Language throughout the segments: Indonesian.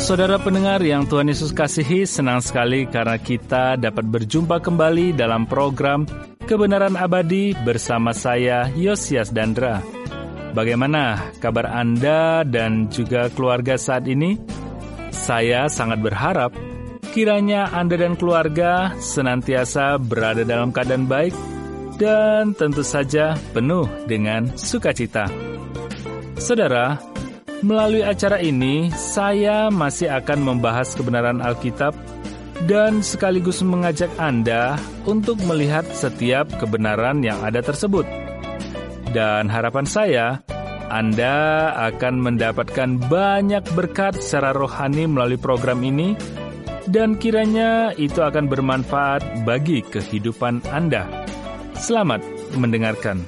Saudara pendengar yang Tuhan Yesus kasihi, senang sekali karena kita dapat berjumpa kembali dalam program Kebenaran Abadi bersama saya, Yosias Dandra. Bagaimana kabar Anda dan juga keluarga saat ini? Saya sangat berharap kiranya Anda dan keluarga senantiasa berada dalam keadaan baik dan tentu saja penuh dengan sukacita. Saudara, melalui acara ini, saya masih akan membahas kebenaran Alkitab dan sekaligus mengajak Anda untuk melihat setiap kebenaran yang ada tersebut. Dan harapan saya, Anda akan mendapatkan banyak berkat secara rohani melalui program ini, dan kiranya itu akan bermanfaat bagi kehidupan Anda. Selamat mendengarkan.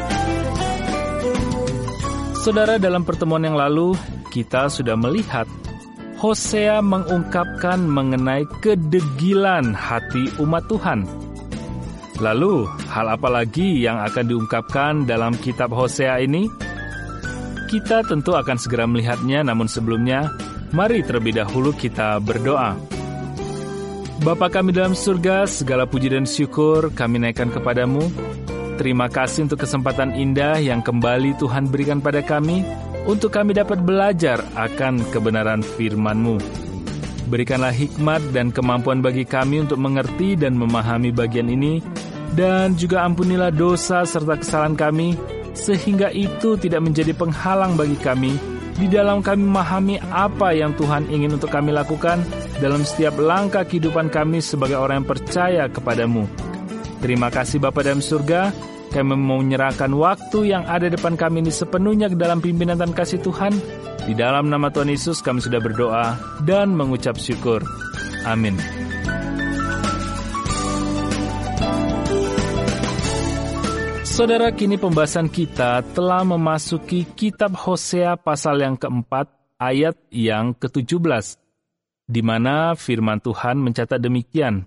Saudara, dalam pertemuan yang lalu, kita sudah melihat Hosea mengungkapkan mengenai kedegilan hati umat Tuhan. Lalu, hal apa lagi yang akan diungkapkan dalam kitab Hosea ini? Kita tentu akan segera melihatnya, namun sebelumnya, mari terlebih dahulu kita berdoa. Bapa kami dalam surga, segala puji dan syukur kami naikkan kepadamu. Terima kasih untuk kesempatan indah yang kembali Tuhan berikan pada kami, untuk kami dapat belajar akan kebenaran firman-Mu. Berikanlah hikmat dan kemampuan bagi kami untuk mengerti dan memahami bagian ini, dan juga ampunilah dosa serta kesalahan kami, sehingga itu tidak menjadi penghalang bagi kami, di dalam kami memahami apa yang Tuhan ingin untuk kami lakukan dalam setiap langkah kehidupan kami sebagai orang yang percaya kepadamu. Terima kasih Bapa dalam surga, kami mau menyerahkan waktu yang ada depan kami ini sepenuhnya ke dalam pimpinan dan kasih Tuhan. Di dalam nama Tuhan Yesus kami sudah berdoa dan mengucap syukur. Amin. Saudara, kini pembahasan kita telah memasuki kitab Hosea pasal yang keempat, ayat yang ke-17, di mana firman Tuhan mencatat demikian.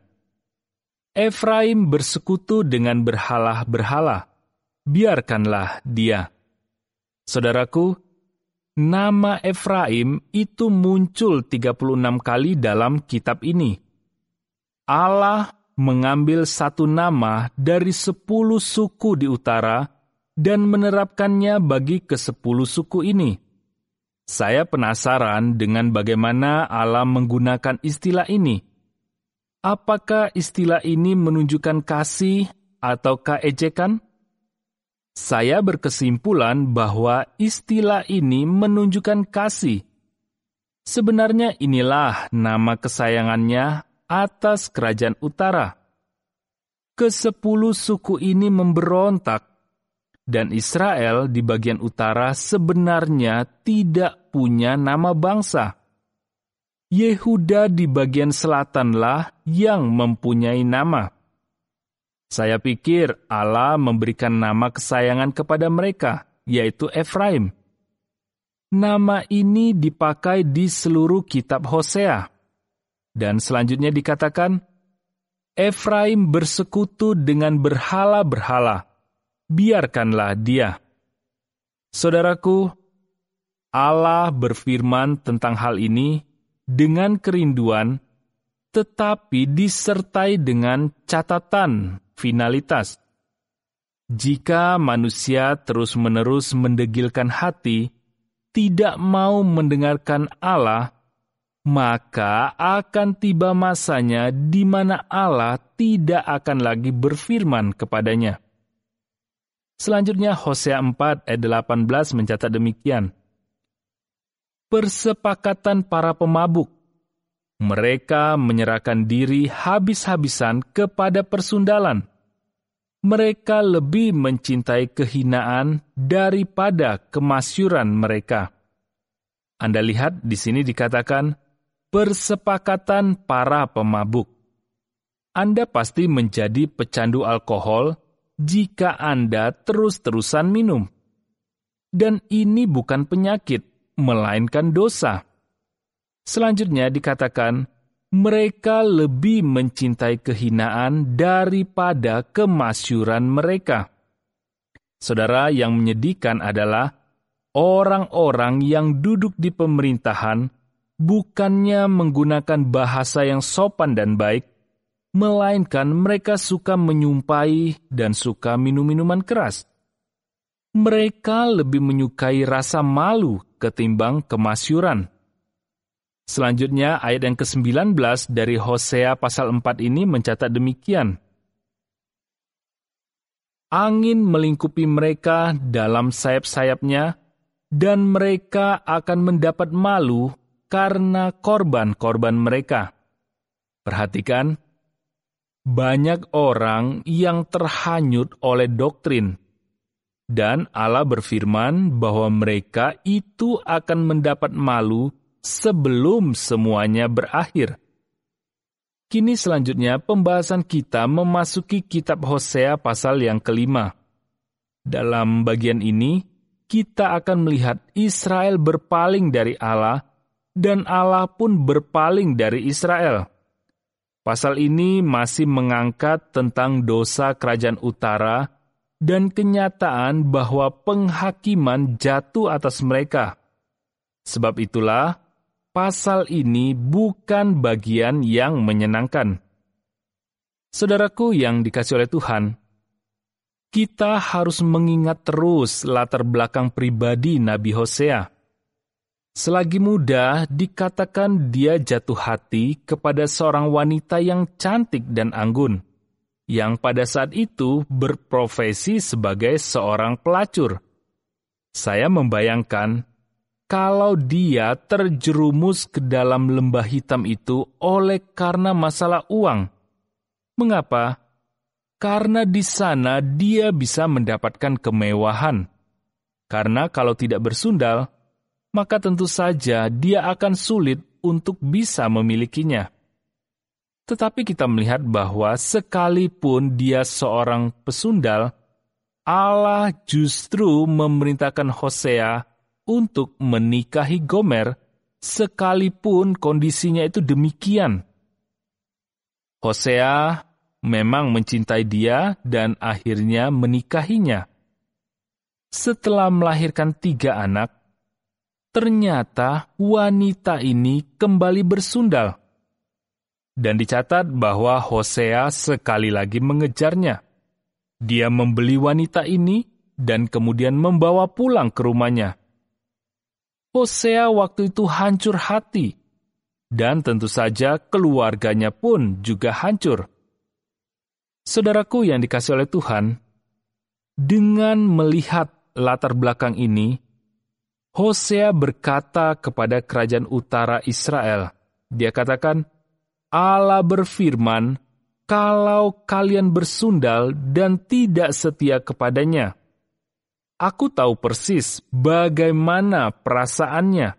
Efraim bersekutu dengan berhala-berhala, biarkanlah dia. Saudaraku, nama Efraim itu muncul 36 kali dalam kitab ini. Allah mengambil satu nama dari 10 suku di utara dan menerapkannya bagi ke-10 suku ini. Saya penasaran dengan bagaimana Allah menggunakan istilah ini. Apakah istilah ini menunjukkan kasih ataukah ejekan? Saya berkesimpulan bahwa istilah ini menunjukkan kasih. Sebenarnya inilah nama kesayangannya atas kerajaan utara. Ke-10 suku ini memberontak, dan Israel di bagian utara sebenarnya tidak punya nama bangsa. Yehuda di bagian selatanlah yang mempunyai nama. Saya pikir Allah memberikan nama kesayangan kepada mereka, yaitu Efraim. Nama ini dipakai di seluruh kitab Hosea. Dan selanjutnya dikatakan, Efraim bersekutu dengan berhala-berhala, biarkanlah dia. Saudaraku, Allah berfirman tentang hal ini dengan kerinduan, tetapi disertai dengan catatan finalitas. Jika manusia terus-menerus mendegilkan hati, tidak mau mendengarkan Allah, maka akan tiba masanya di mana Allah tidak akan lagi berfirman kepadanya. Selanjutnya Hosea 4 ayat 18 mencatat demikian. Persepakatan para pemabuk. Mereka menyerahkan diri habis-habisan kepada persundalan. Mereka lebih mencintai kehinaan daripada kemasyuran mereka. Anda lihat di sini dikatakan, persepakatan para pemabuk. Anda pasti menjadi pecandu alkohol jika Anda terus-terusan minum. Dan ini bukan penyakit, melainkan dosa. Selanjutnya dikatakan, mereka lebih mencintai kehinaan daripada kemasyuran mereka. Saudara, yang menyedihkan adalah orang-orang yang duduk di pemerintahan bukannya menggunakan bahasa yang sopan dan baik, melainkan mereka suka menyumpai dan suka minum-minuman keras. Mereka lebih menyukai rasa malu ketimbang kemasyuran. Selanjutnya, ayat yang ke-19 dari Hosea pasal 4 ini mencatat demikian. Angin melingkupi mereka dalam sayap-sayapnya, dan mereka akan mendapat malu karena korban-korban mereka. Perhatikan, banyak orang yang terhanyut oleh doktrin, dan Allah berfirman bahwa mereka itu akan mendapat malu sebelum semuanya berakhir. Kini selanjutnya pembahasan kita memasuki kitab Hosea pasal yang ke-5. Dalam bagian ini, kita akan melihat Israel berpaling dari Allah, dan Allah pun berpaling dari Israel. Pasal ini masih mengangkat tentang dosa kerajaan utara dan kenyataan bahwa penghakiman jatuh atas mereka. Sebab itulah, pasal ini bukan bagian yang menyenangkan. Saudaraku yang dikasihi oleh Tuhan, kita harus mengingat terus latar belakang pribadi Nabi Hosea. Selagi muda, dikatakan dia jatuh hati kepada seorang wanita yang cantik dan anggun, yang pada saat itu berprofesi sebagai seorang pelacur. Saya membayangkan, kalau dia terjerumus ke dalam lembah hitam itu oleh karena masalah uang. Mengapa? Karena di sana dia bisa mendapatkan kemewahan. Karena kalau tidak bersundal, maka tentu saja dia akan sulit untuk bisa memilikinya. Tetapi kita melihat bahwa sekalipun dia seorang pesundal, Allah justru memerintahkan Hosea untuk menikahi Gomer, sekalipun kondisinya itu demikian. Hosea memang mencintai dia dan akhirnya menikahinya. Setelah melahirkan 3 anak, ternyata wanita ini kembali bersundal. Dan dicatat bahwa Hosea sekali lagi mengejarnya. Dia membeli wanita ini dan kemudian membawa pulang ke rumahnya. Hosea waktu itu hancur hati, dan tentu saja keluarganya pun juga hancur. Saudaraku yang dikasihi oleh Tuhan, dengan melihat latar belakang ini, Hosea berkata kepada kerajaan utara Israel, dia katakan, Allah berfirman, kalau kalian bersundal dan tidak setia kepadanya, aku tahu persis bagaimana perasaannya.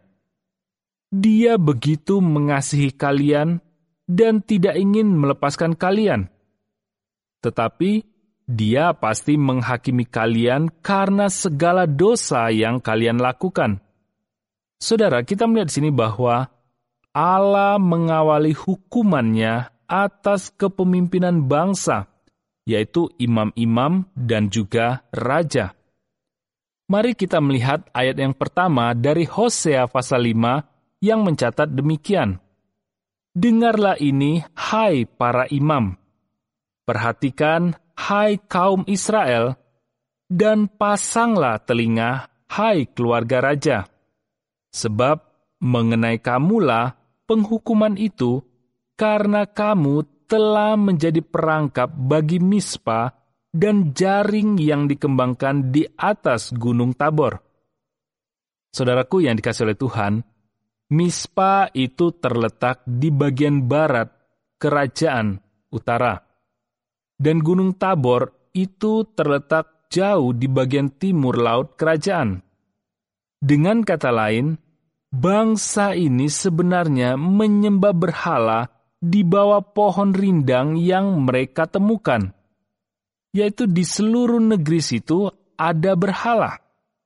Dia begitu mengasihi kalian dan tidak ingin melepaskan kalian. Tetapi dia pasti menghakimi kalian karena segala dosa yang kalian lakukan. Saudara, kita melihat di sini bahwa Allah mengawali hukumannya atas kepemimpinan bangsa, yaitu imam-imam dan juga raja. Mari kita melihat ayat yang pertama dari Hosea pasal 5 yang mencatat demikian. Dengarlah ini, hai para imam. Perhatikan, hai kaum Israel, dan pasanglah telinga, hai keluarga raja. Sebab mengenai kamulah penghukuman itu, karena kamu telah menjadi perangkap bagi Mispa dan jaring yang dikembangkan di atas gunung Tabor. Saudaraku yang dikasihi oleh Tuhan, Mispa itu terletak di bagian barat kerajaan utara. Dan gunung Tabor itu terletak jauh di bagian timur laut kerajaan. Dengan kata lain, bangsa ini sebenarnya menyembah berhala di bawah pohon rindang yang mereka temukan. Yaitu di seluruh negeri situ ada berhala.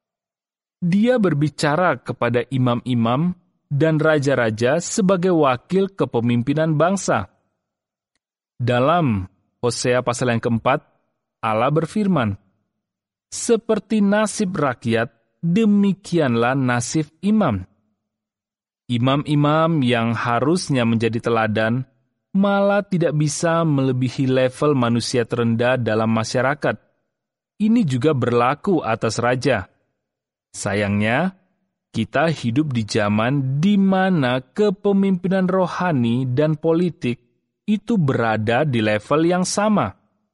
Dia berbicara kepada imam-imam dan raja-raja sebagai wakil kepemimpinan bangsa. Dalam Hosea pasal yang keempat, Allah berfirman, seperti nasib rakyat, demikianlah nasib imam. Imam-imam yang harusnya menjadi teladan malah tidak bisa melebihi level manusia terendah dalam masyarakat. Ini juga berlaku atas raja. Sayangnya, kita hidup di zaman di mana kepemimpinan rohani dan politik itu berada di level yang sama.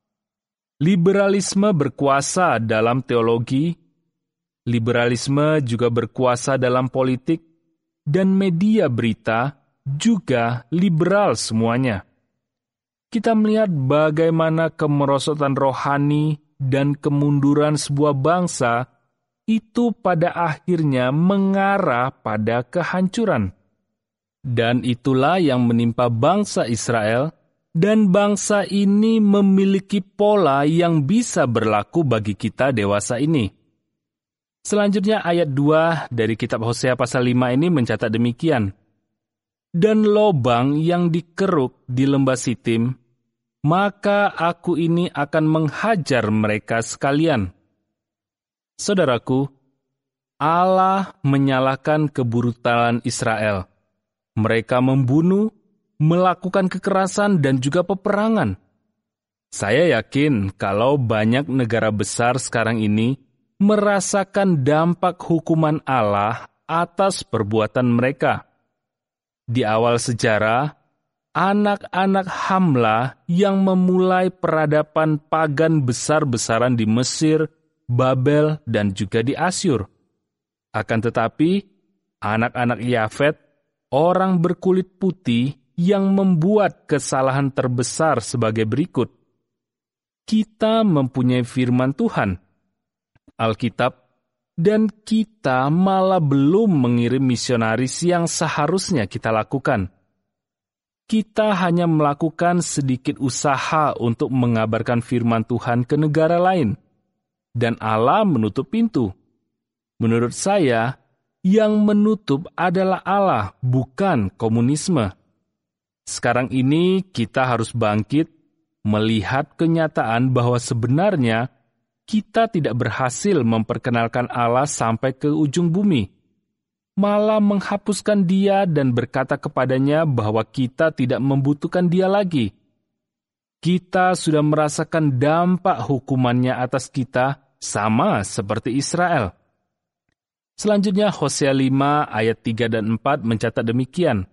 Liberalisme berkuasa dalam teologi, liberalisme juga berkuasa dalam politik, dan media berita juga liberal semuanya. Kita melihat bagaimana kemerosotan rohani dan kemunduran sebuah bangsa itu pada akhirnya mengarah pada kehancuran. Dan itulah yang menimpa bangsa Israel, dan bangsa ini memiliki pola yang bisa berlaku bagi kita dewasa ini. Selanjutnya ayat 2 dari kitab Hosea pasal 5 ini mencatat demikian. Dan lobang yang dikeruk di lembah Sitim, maka aku ini akan menghajar mereka sekalian. Saudaraku, Allah menyalahkan kebrutalan Israel. Mereka membunuh, melakukan kekerasan dan juga peperangan. Saya yakin kalau banyak negara besar sekarang ini merasakan dampak hukuman Allah atas perbuatan mereka. Di awal sejarah, anak-anak Hamlah yang memulai peradaban pagan besar-besaran di Mesir, Babel, dan juga di Asyur. Akan tetapi, anak-anak Yafet, orang berkulit putih yang membuat kesalahan terbesar sebagai berikut. Kita mempunyai firman Tuhan, Alkitab, dan kita malah belum mengirim misionaris yang seharusnya kita lakukan. Kita hanya melakukan sedikit usaha untuk mengabarkan firman Tuhan ke negara lain, dan Allah menutup pintu. Menurut saya, yang menutup adalah Allah, bukan komunisme. Sekarang ini kita harus bangkit, melihat kenyataan bahwa sebenarnya kita tidak berhasil memperkenalkan Allah sampai ke ujung bumi, malah menghapuskan Dia dan berkata kepadanya bahwa kita tidak membutuhkan Dia lagi. Kita sudah merasakan dampak hukumannya atas kita sama seperti Israel. Selanjutnya Hosea 5 ayat 3 dan 4 mencatat demikian.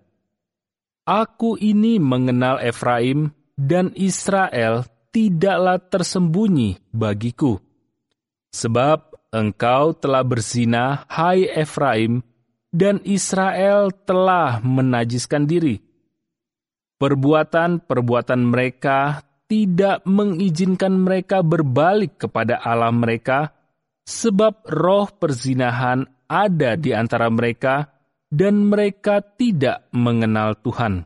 Aku ini mengenal Efraim dan Israel tidaklah tersembunyi bagiku. Sebab engkau telah berzina, hai Efraim, dan Israel telah menajiskan diri. Perbuatan-perbuatan mereka tidak mengizinkan mereka berbalik kepada Allah mereka, sebab roh perzinahan ada di antara mereka, dan mereka tidak mengenal Tuhan.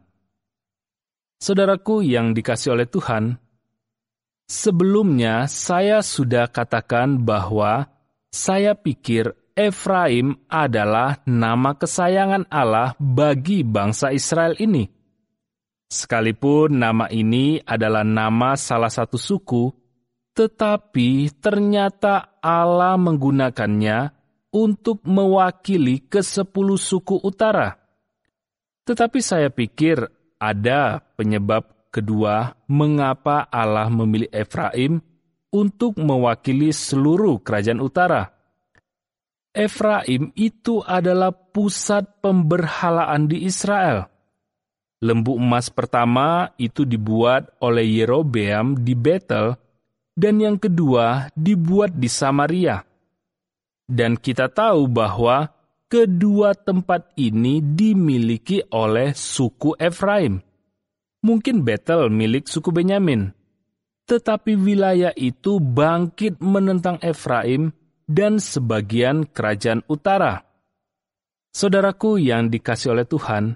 Saudaraku yang dikasihi oleh Tuhan, sebelumnya saya sudah katakan bahwa saya pikir Efraim adalah nama kesayangan Allah bagi bangsa Israel ini. Sekalipun nama ini adalah nama salah satu suku, tetapi ternyata Allah menggunakannya untuk mewakili ke-10 suku utara. Tetapi saya pikir ada penyebab kedua mengapa Allah memilih Efraim untuk mewakili seluruh kerajaan utara. Efraim itu adalah pusat pemberhalaan di Israel. Lembu emas pertama itu dibuat oleh Yerobeam di Betel, dan yang kedua dibuat di Samaria. Dan kita tahu bahwa kedua tempat ini dimiliki oleh suku Efraim. Mungkin Betel milik suku Benyamin, tetapi wilayah itu bangkit menentang Efraim dan sebagian kerajaan utara. Saudaraku yang dikasihi oleh Tuhan,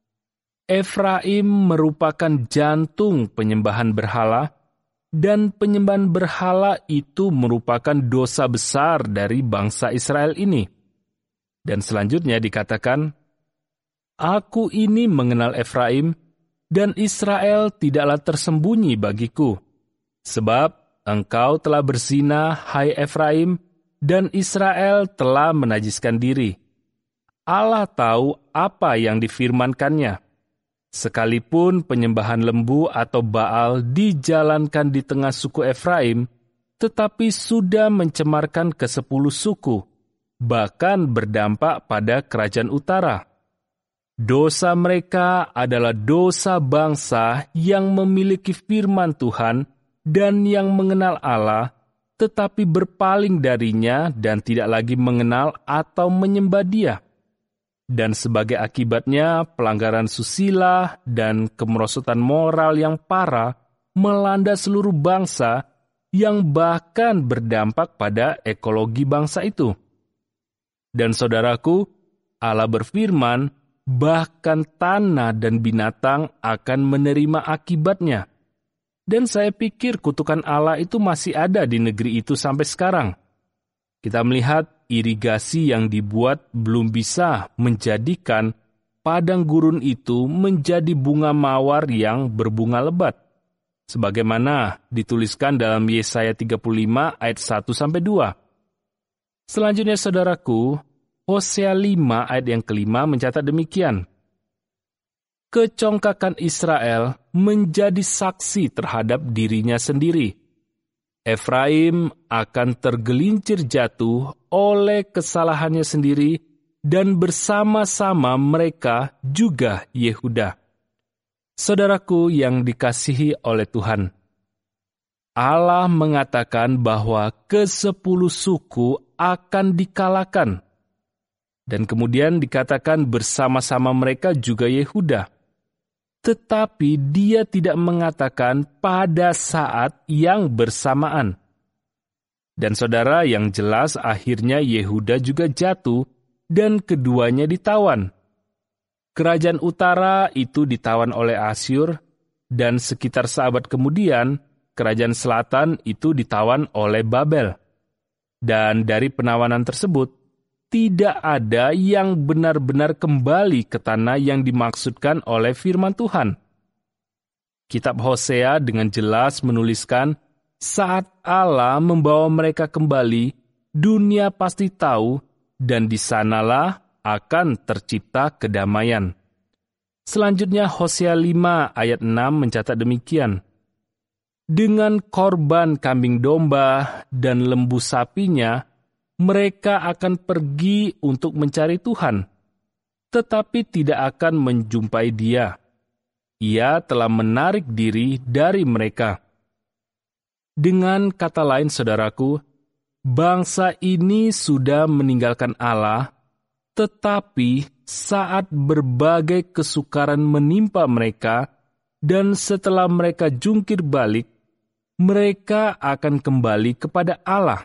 Efraim merupakan jantung penyembahan berhala, dan penyembahan berhala itu merupakan dosa besar dari bangsa Israel ini. Dan selanjutnya dikatakan, Aku ini mengenal Efraim, dan Israel tidaklah tersembunyi bagiku. Sebab engkau telah berzina, hai Efraim, dan Israel telah menajiskan diri. Allah tahu apa yang difirmankannya. Sekalipun penyembahan lembu atau Baal dijalankan di tengah suku Efraim, tetapi sudah mencemarkan ke-10 suku, bahkan berdampak pada kerajaan utara. Dosa mereka adalah dosa bangsa yang memiliki firman Tuhan dan yang mengenal Allah, tetapi berpaling darinya dan tidak lagi mengenal atau menyembah Dia. Dan sebagai akibatnya, pelanggaran susila dan kemerosotan moral yang parah melanda seluruh bangsa yang bahkan berdampak pada ekologi bangsa itu. Dan saudaraku, Allah berfirman, bahkan tanah dan binatang akan menerima akibatnya. Dan saya pikir kutukan Allah itu masih ada di negeri itu sampai sekarang. Kita melihat irigasi yang dibuat belum bisa menjadikan padang gurun itu menjadi bunga mawar yang berbunga lebat. Sebagaimana dituliskan dalam Yesaya 35 ayat 1-2. Selanjutnya saudaraku, Hosea 5 ayat yang kelima mencatat demikian. Kecongkakan Israel menjadi saksi terhadap dirinya sendiri. Efraim akan tergelincir jatuh oleh kesalahannya sendiri dan bersama-sama mereka juga Yehuda. Saudaraku yang dikasihi oleh Tuhan, Allah mengatakan bahwa ke-10 suku akan dikalahkan. Dan kemudian dikatakan bersama-sama mereka juga Yehuda. Tetapi Dia tidak mengatakan pada saat yang bersamaan. Dan saudara, yang jelas akhirnya Yehuda juga jatuh dan keduanya ditawan. Kerajaan utara itu ditawan oleh Asyur, dan sekitar seabad kemudian, kerajaan selatan itu ditawan oleh Babel. Dan dari penawanan tersebut, tidak ada yang benar-benar kembali ke tanah yang dimaksudkan oleh firman Tuhan. Kitab Hosea dengan jelas menuliskan, saat Allah membawa mereka kembali, dunia pasti tahu, dan di sanalah akan tercipta kedamaian. Selanjutnya Hosea 5 ayat 6 mencatat demikian. Dengan korban kambing domba dan lembu sapinya, mereka akan pergi untuk mencari Tuhan, tetapi tidak akan menjumpai Dia. Ia telah menarik diri dari mereka. Dengan kata lain, saudaraku, bangsa ini sudah meninggalkan Allah, tetapi saat berbagai kesukaran menimpa mereka, dan setelah mereka jungkir balik, mereka akan kembali kepada Allah.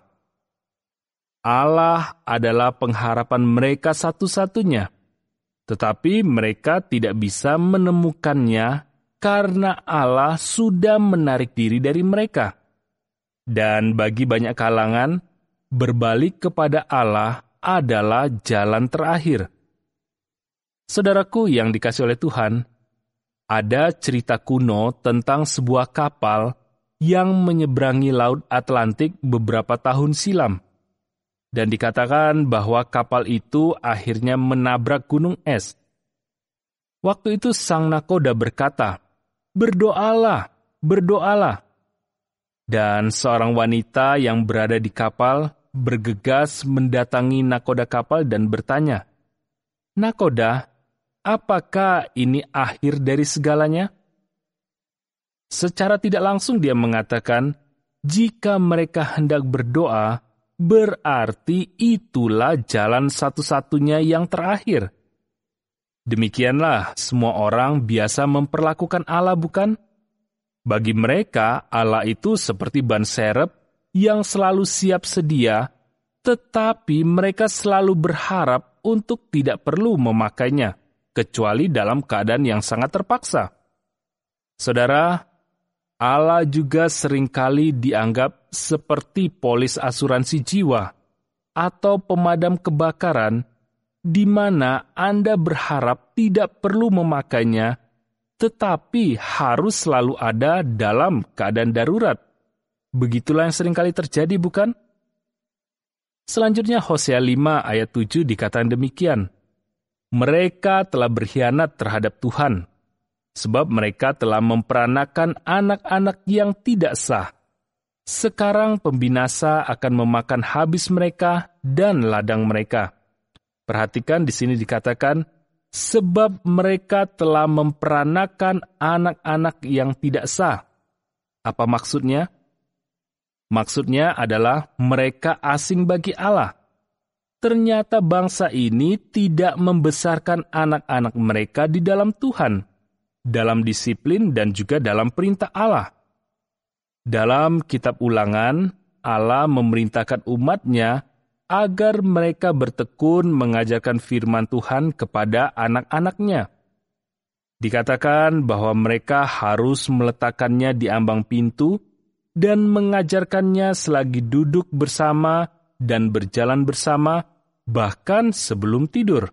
Allah adalah pengharapan mereka satu-satunya, tetapi mereka tidak bisa menemukannya karena Allah sudah menarik diri dari mereka. Dan bagi banyak kalangan, berbalik kepada Allah adalah jalan terakhir. Saudaraku yang dikasihi oleh Tuhan, ada cerita kuno tentang sebuah kapal yang menyeberangi Laut Atlantik beberapa tahun silam. Dan dikatakan bahwa kapal itu akhirnya menabrak gunung es. Waktu itu sang nakoda berkata, "Berdoalah, berdoalah." Dan seorang wanita yang berada di kapal bergegas mendatangi nakoda kapal dan bertanya, "Nakoda, apakah ini akhir dari segalanya?" Secara tidak langsung dia mengatakan, jika mereka hendak berdoa, berarti itulah jalan satu-satunya yang terakhir. Demikianlah semua orang biasa memperlakukan Allah, bukan? Bagi mereka, Allah itu seperti ban serep yang selalu siap sedia, tetapi mereka selalu berharap untuk tidak perlu memakainya, kecuali dalam keadaan yang sangat terpaksa. Saudara, Allah juga seringkali dianggap seperti polis asuransi jiwa atau pemadam kebakaran, di mana Anda berharap tidak perlu memakainya, tetapi harus selalu ada dalam keadaan darurat. Begitulah yang seringkali terjadi, bukan? Selanjutnya Hosea 5 ayat 7 dikatakan demikian. Mereka telah berkhianat terhadap Tuhan, sebab mereka telah memperanakan anak-anak yang tidak sah. Sekarang pembinasa akan memakan habis mereka dan ladang mereka. Perhatikan di sini dikatakan, sebab mereka telah memperanakan anak-anak yang tidak sah. Apa maksudnya? Maksudnya adalah mereka asing bagi Allah. Ternyata bangsa ini tidak membesarkan anak-anak mereka di dalam Tuhan, dalam disiplin dan juga dalam perintah Allah. Dalam kitab Ulangan, Allah memerintahkan umat-Nya agar mereka bertekun mengajarkan firman Tuhan kepada anak-anak-Nya. Dikatakan bahwa mereka harus meletakkannya di ambang pintu dan mengajarkannya selagi duduk bersama dan berjalan bersama, bahkan sebelum tidur.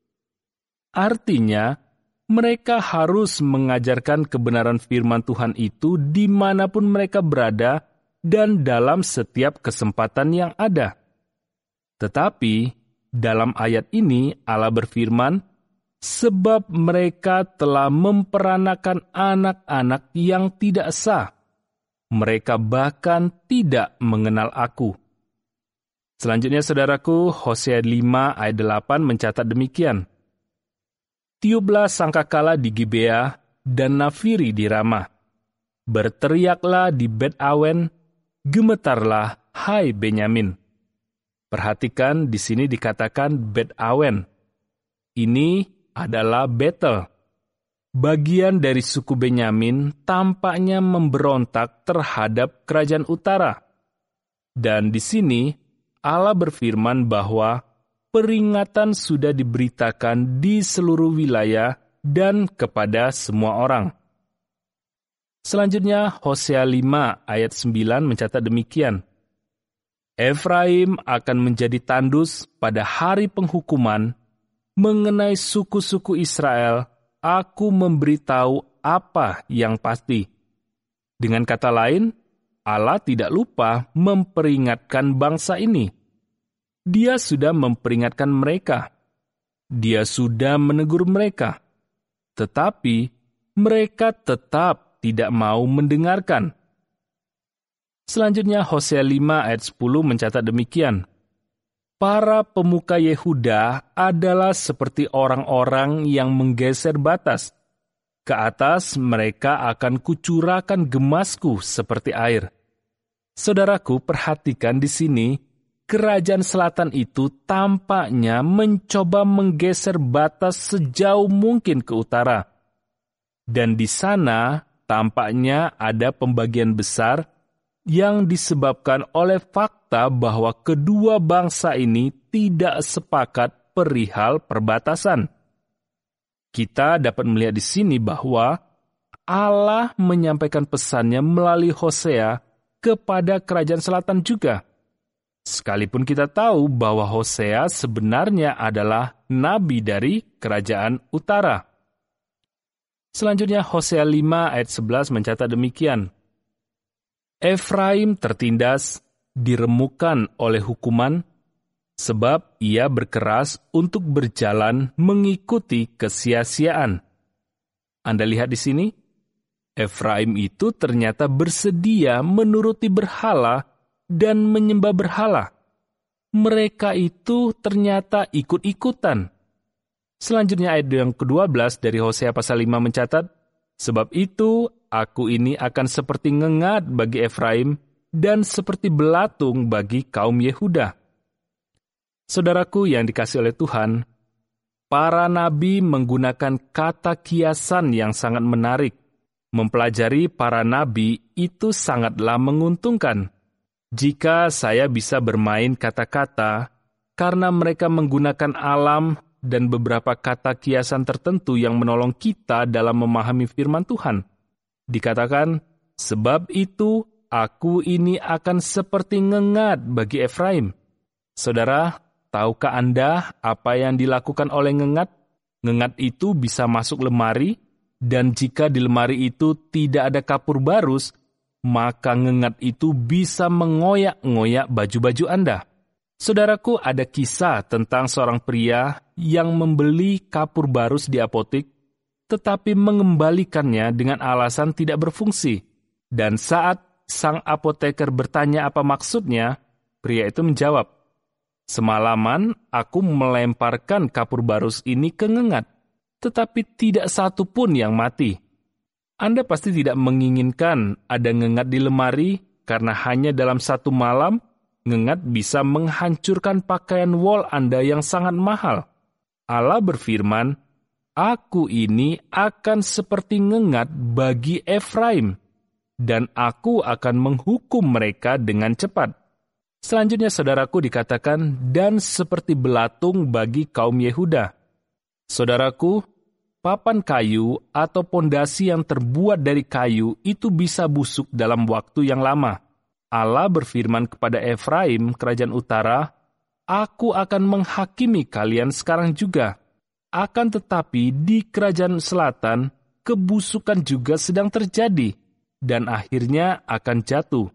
Artinya, mereka harus mengajarkan kebenaran firman Tuhan itu dimanapun mereka berada dan dalam setiap kesempatan yang ada. Tetapi, dalam ayat ini Allah berfirman, sebab mereka telah memperanakan anak-anak yang tidak sah. Mereka bahkan tidak mengenal aku. Selanjutnya, saudaraku, Hosea 5 ayat 8 mencatat demikian. Tiuplah sangkakala di Gibea dan nafiri di Ramah. Berteriaklah di Bet Awen, gemetarlah, hai Benyamin. Perhatikan di sini dikatakan Bet Awen. Ini adalah Betel. Bagian dari suku Benyamin tampaknya memberontak terhadap kerajaan utara. Dan di sini Allah berfirman bahwa peringatan sudah diberitakan di seluruh wilayah dan kepada semua orang. Selanjutnya, Hosea 5 ayat 9 mencatat demikian. Efraim akan menjadi tandus pada hari penghukuman. Mengenai suku-suku Israel, aku memberitahu apa yang pasti. Dengan kata lain, Allah tidak lupa memperingatkan bangsa ini. Dia sudah memperingatkan mereka. Dia sudah menegur mereka. Tetapi mereka tetap tidak mau mendengarkan. Selanjutnya Hosea 5 ayat 10 mencatat demikian. Para pemuka Yehuda adalah seperti orang-orang yang menggeser batas. Ke atas mereka akan kucurahkan gemasku seperti air. Saudaraku, perhatikan di sini, Kerajaan Selatan itu tampaknya mencoba menggeser batas sejauh mungkin ke utara. Dan di sana tampaknya ada pembagian besar yang disebabkan oleh fakta bahwa kedua bangsa ini tidak sepakat perihal perbatasan. Kita dapat melihat di sini bahwa Allah menyampaikan pesannya melalui Hosea kepada Kerajaan Selatan juga. Sekalipun kita tahu bahwa Hosea sebenarnya adalah nabi dari kerajaan utara. Selanjutnya Hosea 5 ayat 11 mencatat demikian. Efraim tertindas, diremukkan oleh hukuman, sebab ia berkeras untuk berjalan mengikuti kesia-siaan. Anda lihat di sini, Efraim itu ternyata bersedia menuruti berhala dan menyembah berhala. Mereka itu ternyata ikut-ikutan. Selanjutnya ayat yang ke-12 dari Hosea pasal 5 mencatat, sebab itu aku ini akan seperti ngengat bagi Efraim dan seperti belatung bagi kaum Yehuda. Saudaraku yang dikasihi oleh Tuhan, para nabi menggunakan kata kiasan yang sangat menarik. Mempelajari para nabi itu sangatlah menguntungkan. Jika saya bisa bermain kata-kata, karena mereka menggunakan alam dan beberapa kata kiasan tertentu yang menolong kita dalam memahami firman Tuhan. Dikatakan, sebab itu aku ini akan seperti ngengat bagi Efraim. Saudara, tahukah Anda apa yang dilakukan oleh ngengat? Ngengat itu bisa masuk lemari, dan jika di lemari itu tidak ada kapur barus, maka ngengat itu bisa mengoyak-ngoyak baju-baju Anda. Saudaraku, ada kisah tentang seorang pria yang membeli kapur barus di apotik, tetapi mengembalikannya dengan alasan tidak berfungsi. Dan saat sang apoteker bertanya apa maksudnya, pria itu menjawab, "Semalaman aku melemparkan kapur barus ini ke ngengat, tetapi tidak satu pun yang mati." Anda pasti tidak menginginkan ada ngengat di lemari, karena hanya dalam satu malam, ngengat bisa menghancurkan pakaian wol Anda yang sangat mahal. Allah berfirman, "Aku ini akan seperti ngengat bagi Efraim, dan aku akan menghukum mereka dengan cepat." Selanjutnya saudaraku dikatakan, "Dan seperti belatung bagi kaum Yehuda." Saudaraku, papan kayu atau pondasi yang terbuat dari kayu itu bisa busuk dalam waktu yang lama. Allah berfirman kepada Efraim, kerajaan utara, "Aku akan menghakimi kalian sekarang juga." Akan tetapi di kerajaan selatan, kebusukan juga sedang terjadi, dan akhirnya akan jatuh.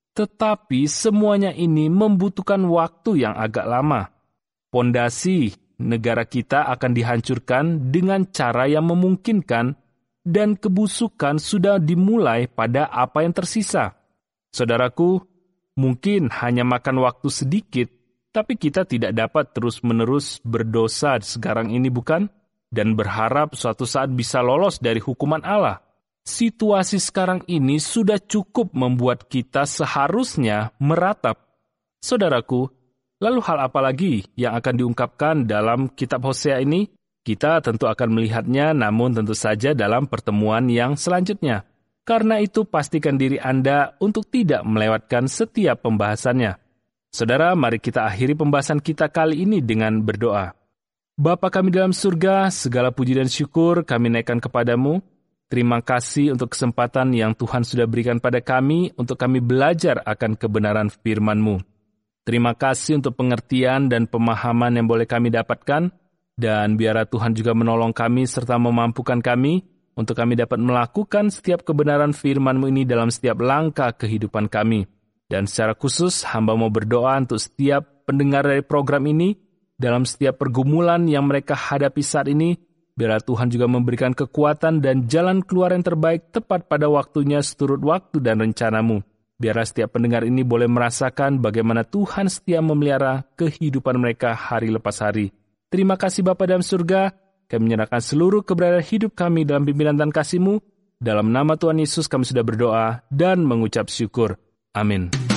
Tetapi semuanya ini membutuhkan waktu yang agak lama. Pondasi negara kita akan dihancurkan dengan cara yang memungkinkan, dan kebusukan sudah dimulai pada apa yang tersisa. Saudaraku, mungkin hanya makan waktu sedikit, tapi kita tidak dapat terus-menerus berdosa sekarang ini, bukan? Dan berharap suatu saat bisa lolos dari hukuman Allah. Situasi sekarang ini sudah cukup membuat kita seharusnya meratap. Saudaraku, lalu hal apa lagi yang akan diungkapkan dalam kitab Hosea ini? Kita tentu akan melihatnya, namun tentu saja dalam pertemuan yang selanjutnya. Karena itu pastikan diri Anda untuk tidak melewatkan setiap pembahasannya. Saudara, mari kita akhiri pembahasan kita kali ini dengan berdoa. Bapa kami dalam surga, segala puji dan syukur kami naikkan kepadamu. Terima kasih untuk kesempatan yang Tuhan sudah berikan pada kami untuk kami belajar akan kebenaran firman-Mu. Terima kasih untuk pengertian dan pemahaman yang boleh kami dapatkan, dan biarlah Tuhan juga menolong kami serta memampukan kami untuk kami dapat melakukan setiap kebenaran firman-Mu ini dalam setiap langkah kehidupan kami. Dan secara khusus, hamba mau berdoa untuk setiap pendengar dari program ini, dalam setiap pergumulan yang mereka hadapi saat ini, biarlah Tuhan juga memberikan kekuatan dan jalan keluar yang terbaik tepat pada waktunya seturut waktu dan rencana-Mu. Biarlah setiap pendengar ini boleh merasakan bagaimana Tuhan setia memelihara kehidupan mereka hari lepas hari. Terima kasih Bapa dalam surga, kami menyerahkan seluruh keberadaan hidup kami dalam pimpinan dan kasih-Mu. Dalam nama Tuhan Yesus kami sudah berdoa dan mengucap syukur. Amin.